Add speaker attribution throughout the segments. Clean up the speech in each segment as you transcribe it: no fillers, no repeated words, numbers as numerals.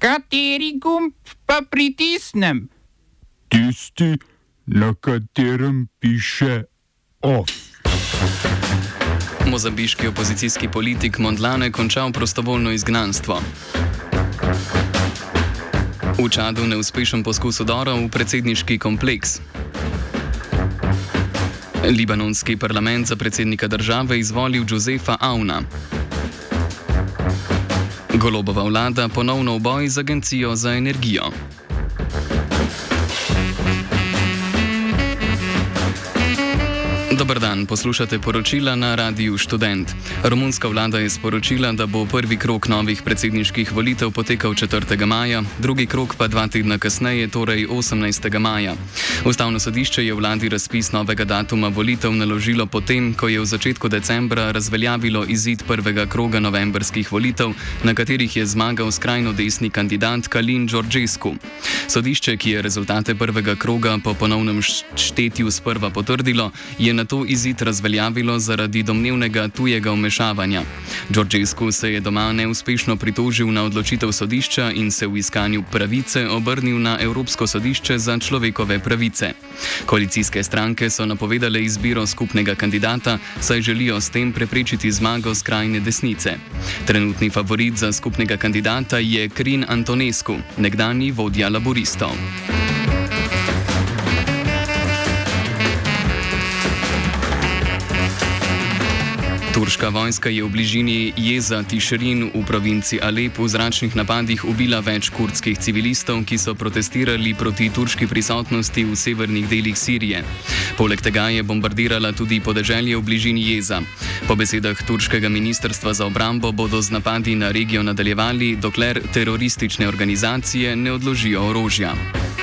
Speaker 1: Kateri gumb pa pritisnem?
Speaker 2: Tisti, na katerem piše OF.
Speaker 3: Mozambiški opozicijski politik Mondlane končal prostovoljno izgnanstvo. V Čadu neuspešen poskus vdora v predsedniški kompleks. Libanonski parlament za predsednika države izvolil Josefa Auna. Golobova vlada ponovno v boj z agencijo za energijo. Dober dan, poslušate poročila na Radiu Študent. Romunska vlada je sporočila, da bo prvi krog novih predsedniških volitev potekal 4. maja, drugi krog pa 2 tedna kasneje, torej 18. maja. Ustavno sodišče je vladi razpis novega datuma volitev naložilo potem, ko je v začetku decembra razveljavilo izid prvega kroga novembrskih volitev, na katerih je zmagal skrajno desni kandidat Kalin Georgescu. Sodišče, ki je rezultate prvega kroga po ponovnem štetju sprva potrdilo, je na to izid razveljavilo zaradi domnevnega tujega vmešavanja. Georgescu se je doma neuspešno pritožil na odločitev sodišča in se v iskanju pravice obrnil na Evropsko sodišče za človekove pravice. Koalicijske stranke so napovedale izbiro skupnega kandidata, saj želijo s tem preprečiti zmago skrajne desnice. Trenutni favorit za skupnega kandidata je Crin Antonescu, nekdanji vodja laboristov. Turška vojska je v bližini jeza Tišrin v provinci Alep v zračnih napadih ubila več kurdskih civilistov, ki so protestirali proti turški prisotnosti v severnih delih Sirije. Poleg tega je bombardirala tudi podeželje v bližini jeza. Po besedah turškega ministrstva za obrambo bodo z napadi na regijo nadaljevali, dokler teroristične organizacije ne odložijo orožja.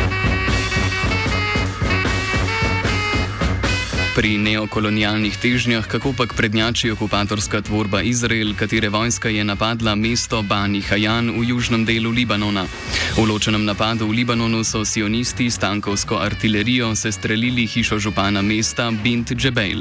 Speaker 3: Pri neokolonialnih težnjah kakopak prednjači okupatorska tvorba Izrael, katere vojska je napadla mesto Bani Hajan v južnem delu Libanona. V ločenem napadu v Libanonu so sionisti s tankovsko artilerijo sestrelili hišo župana mesta Bint Džebejl.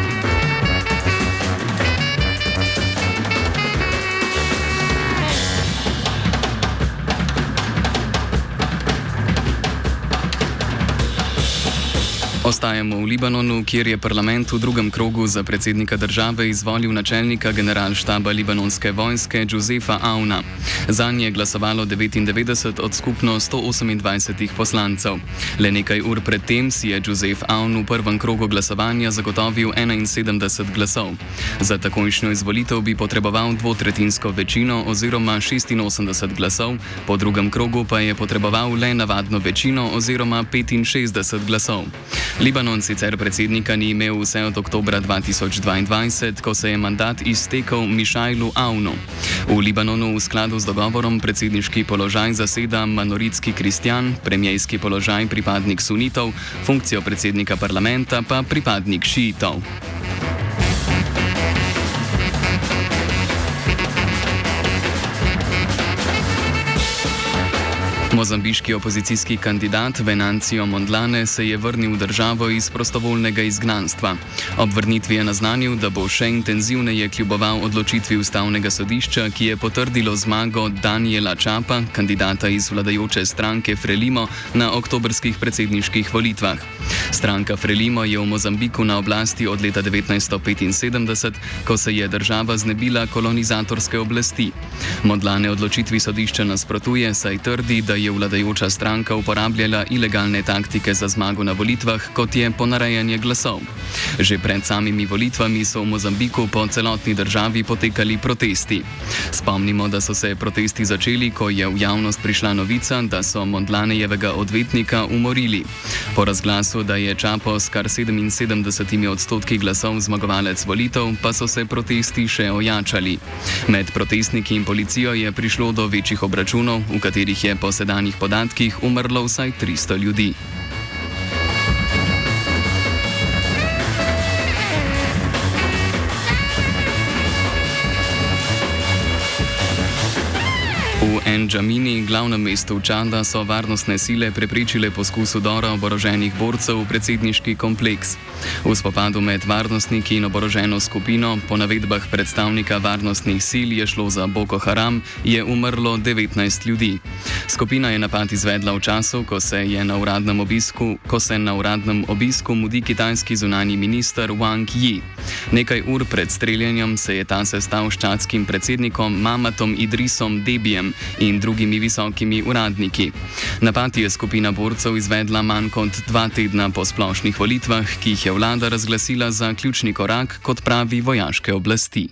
Speaker 3: Ostajamo v Libanonu, kjer je parlament v drugem krogu za predsednika države izvolil načelnika generalštaba libanonske vojske Josefa Auna. Zanj je glasovalo 99 od skupno 128 poslancev. Le nekaj ur predtem si je Josef Aun v prvem krogu glasovanja zagotovil 71 glasov. Za takojšnjo izvolitev bi potreboval dvotretjinsko večino oziroma 86 glasov, po drugem krogu pa je potreboval le navadno večino oziroma 65 glasov. Libanon sicer predsednika ni imel vse od oktobra 2022, ko se je mandat iztekel Mišajlu Aunu. V Libanonu v skladu z dogovorom predsedniški položaj zaseda manoritski kristjan, premijski položaj pripadnik sunitov, funkcijo predsednika parlamenta pa pripadnik šiitov. Mozambiški opozicijski kandidat Venancio Mondlane se je vrnil v državo iz prostovoljnega izgnanstva. Ob vrnitvi je naznanil, da bo še intenzivneje kljuboval odločitvi ustavnega sodišča, ki je potrdilo zmago Daniela Čapa, kandidata iz vladajoče stranke Frelimo, na oktobrskih predsedniških volitvah. Stranka Frelimo je v Mozambiku na oblasti od leta 1975, ko se je država znebila kolonizatorske oblasti. Mondlane odločitvi sodišča nasprotuje, saj trdi, da je vladajoča stranka uporabljala ilegalne taktike za zmago na volitvah, kot je ponarejanje glasov. Že pred samimi volitvami so v Mozambiku po celotni državi potekali protesti. Spomnimo, da so se protesti začeli, ko je v javnost prišla novica, da so Mondlanejevega odvetnika umorili. Po razglasu, da je Čapo s kar 77% glasov zmagovalec volitev, pa so se protesti še ojačali. Med protestniki in policijo je prišlo do večjih obračunov, v katerih je po sedanjih podatkih umrlo vsaj 300 ljudi. V N'Djameni, glavnem mestu Čada, so varnostne sile preprečile poskus vdora oboroženih borcev v predsedniški kompleks. V spopadu med varnostniki in oboroženo skupino, po navedbah predstavnika varnostnih sil, je šlo za Boko Haram, je umrlo 19 ljudi. Skupina je napad izvedla v času, ko se na uradnem obisku mudi kitajski zunanji minister Wang Yi. Nekaj ur pred streljanjem se je ta sestal s čadskim predsednikom Mamatom Idrisom Debijem in drugimi visokimi uradniki. Napad je skupina borcev izvedla manj kot 2 tedna po splošnih volitvah, ki jih je vlada razglasila za ključni korak, kot pravi vojaške oblasti.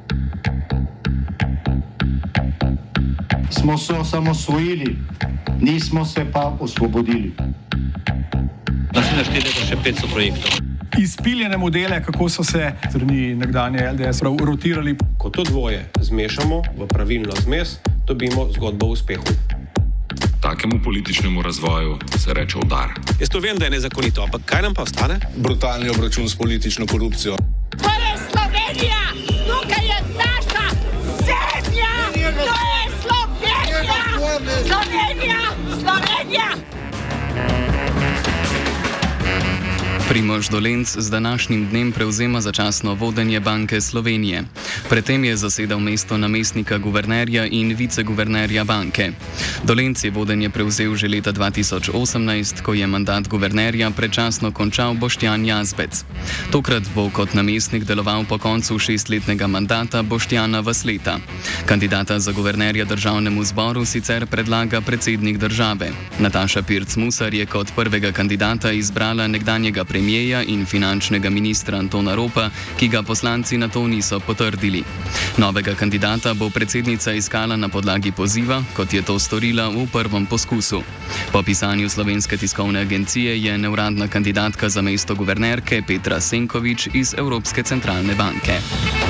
Speaker 4: Smo se osamosvojili, nismo se pa osvobodili.
Speaker 5: Naslednje število še 500 projektov.
Speaker 6: Izpiljene modele, kako so se strani nekdanje LDS rotirali.
Speaker 7: Ko to dvoje zmešamo v pravilno zmes, dobimo zgodbo o uspehu.
Speaker 8: Takemu političnemu razvoju se reče udar.
Speaker 7: Jaz to vem, da je nezakonito, ampak kaj nam pa ostane?
Speaker 9: Brutalni obračun s politično korupcijo.
Speaker 10: To je Slovenija! Tukaj je naša zemlja! To je Slovenija! Slovenija! Slovenija!
Speaker 3: Primož Dolenc z današnjim dnem prevzema začasno vodenje Banke Slovenije. Predtem je zasedal mesto namestnika guvernerja in viceguvernerja banke. Dolenc je vodenje prevzel že leta 2018, ko je mandat guvernerja predčasno končal Boštjan Jazbec. Tokrat bo kot namestnik deloval po koncu 6-letnega mandata Boštjana Vasleta. Kandidata za guvernerja državnemu zboru sicer predlaga predsednik države. Nataša Pirc Musar je kot prvega kandidata izbrala nekdanjega premijeja in finančnega ministra Antona Ropa, ki ga poslanci na to niso potrdili. Novega kandidata bo predsednica iskala na podlagi poziva, kot je to storila v prvem poskusu. Po pisanju Slovenske tiskovne agencije je neuradna kandidatka za mesto guvernerke Petra Senkovič iz Evropske centralne banke.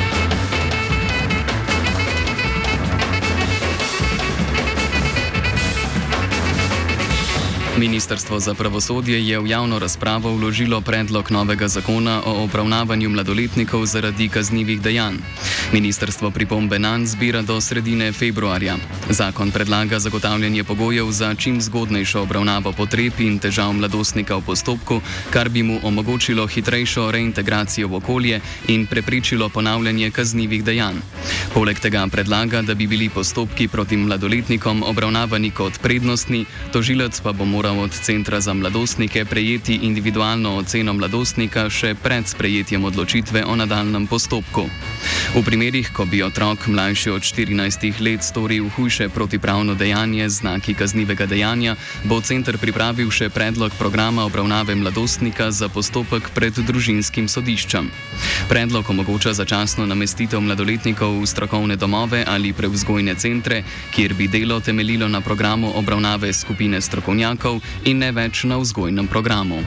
Speaker 3: Ministrstvo za pravosodje je v javno razpravo vložilo predlog novega zakona o obravnavanju mladoletnikov zaradi kaznivih dejanj. Ministrstvo pripombe nanj zbira do sredine februarja. Zakon predlaga zagotavljanje pogojev za čim zgodnejšo obravnavo potreb in težav mladostnika v postopku, kar bi mu omogočilo hitrejšo reintegracijo v okolje in preprečilo ponavljanje kaznivih dejanj. Poleg tega predlaga, da bi bili postopki proti mladoletnikom obravnavani kot prednostni, tožilec pa bo moral od Centra za mladostnike prejeti individualno oceno mladostnika še pred sprejetjem odločitve o nadaljnjem postopku. V primerih, ko bi otrok mlajši od 14 let storil hujše protipravno dejanje z znaki kaznivega dejanja, bo center pripravil še predlog programa obravnave mladostnika za postopek pred družinskim sodiščem. Predlog omogoča začasno namestitev mladoletnikov v strokovne domove ali prevzgojne centre, kjer bi delo temeljilo na programu obravnave skupine strokovnjakov in ne več na vzgojnem programu.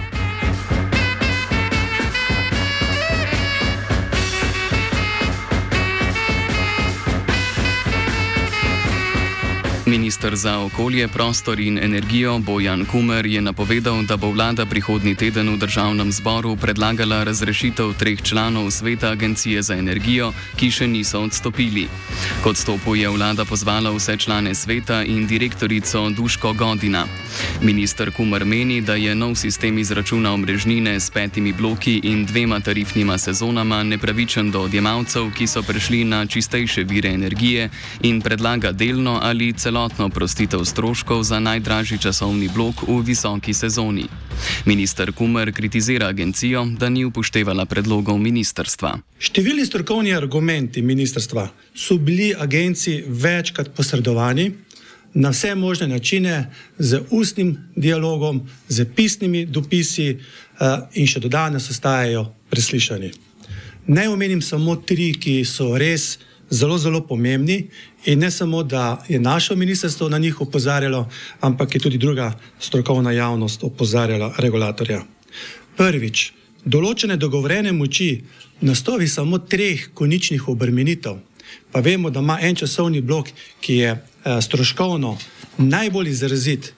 Speaker 3: Minister za okolje, prostor in energijo Bojan Kumer je napovedal, da bo vlada prihodnji teden v državnem zboru predlagala razrešitev 3 članov sveta Agencije za energijo, ki še niso odstopili. K odstopu je vlada pozvala vse člane sveta in direktorico Duško Godina. Minister Kumer meni, da je nov sistem izračuna omrežnine s 5 bloki in 2 tarifnima sezonama nepravičen do odjemalcev, ki so prešli na čistejše vire energije, in predlaga delno ali celotno oprostitev stroškov za najdražji časovni blok v visoki sezoni. Minister Kumer kritizira agencijo, da ni upoštevala predlogov ministrstva.
Speaker 11: Številni strokovni argumenti ministrstva so bili agenciji večkrat posredovani na vse možne načine, z ustnim dialogom, z pisnimi dopisi in še do danes ostajajo preslišani. Naj omenim samo 3, ki so res zelo, zelo pomembni in ne samo, da je naše ministrstvo na njih opozarjalo, ampak je tudi druga strokovna javnost opozarjala regulatorja. Prvič, določene dogovorene moči na osnovi samo 3 koničnih obremenitev, pa vemo, da ima en časovni blok, ki je stroškovno najbolj izrazit,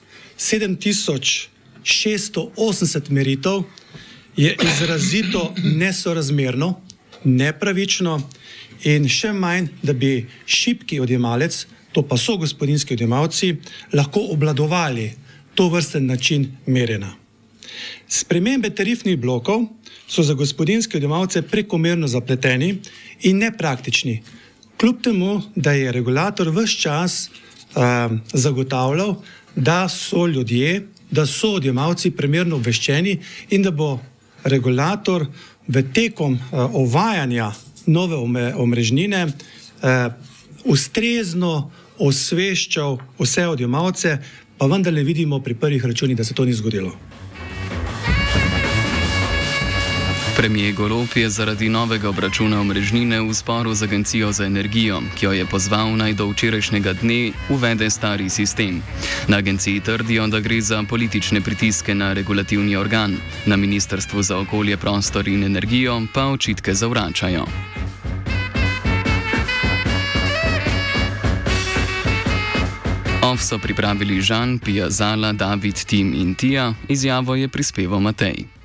Speaker 11: 7680 meritev, je izrazito nesorazmerno, nepravično in še manj, da bi šibki odjemalec to pa so gospodinjski odjemalci, lahko obvladovali to vrsten način merjenja. Spremembe tarifnih blokov so za gospodinjske odjemalce prekomerno zapleteni in nepraktični, kljub temu, da je regulator ves čas zagotavljal, da so ljudje, da so odjemalci primerno obveščeni in da bo regulator v tekom uvajanja nove omrežnine ustrezno osveščal vse odjemalce, pa vendarle vidimo pri prvih računih, da se to ni zgodilo.
Speaker 3: Premier Golob je zaradi novega obračuna omrežnine v sporu z Agencijo za energijo, ki jo je pozval naj do včerajšnjega dne uvede stari sistem. Na agenciji trdijo, da gre za politične pritiske na regulativni organ. Na Ministrstvu za okolje, prostor in energijo pa očitke zavračajo. So pripravili Žan, Pia Zala, David, Tim in Tija, izjavo je prispeval Matej.